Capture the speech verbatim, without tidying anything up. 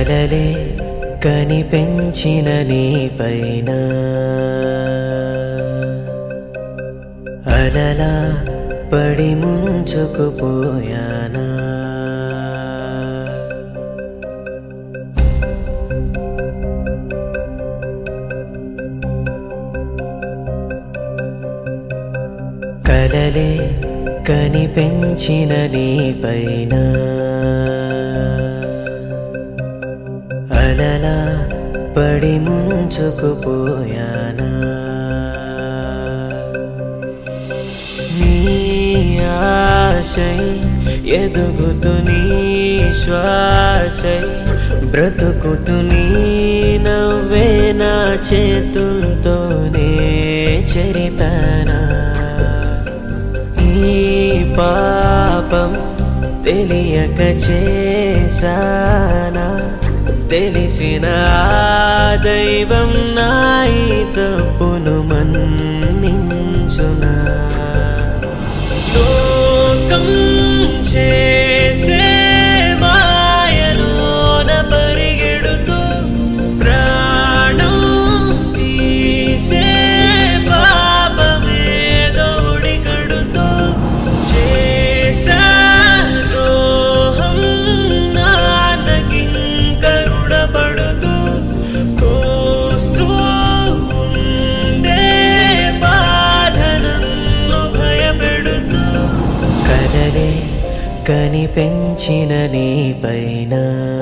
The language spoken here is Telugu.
కలలే కనిపెంచిన నీపైన అలలా పడి ముంచుకుపోయానా. కలలే కనిపెంచిన నీపైన అలలా పడి ముంచుకుపోయానా. నీ ఆశై ఎదుగుతూ నీ శ్వాసై బ్రతుకుతూ నీ నవ్వే నా చేతులతోనే చెరిపానా. ఈ పాపం తెలియక చేశానా, తెలిసిన దైవం నా ఈ తప్పును మన్నించునా. లోకం చేసే మాయలోన పరిగెడుతూ ప్రాణం తీసే పాపమేదో ఉడికడుతూ చేసా ద్రోహం నాన్నకింకరుడబడుతూ కోస్తూ ఉండే బాధనన్ను భయపెడుతూ కలలే కనిపెంచిన నీపైన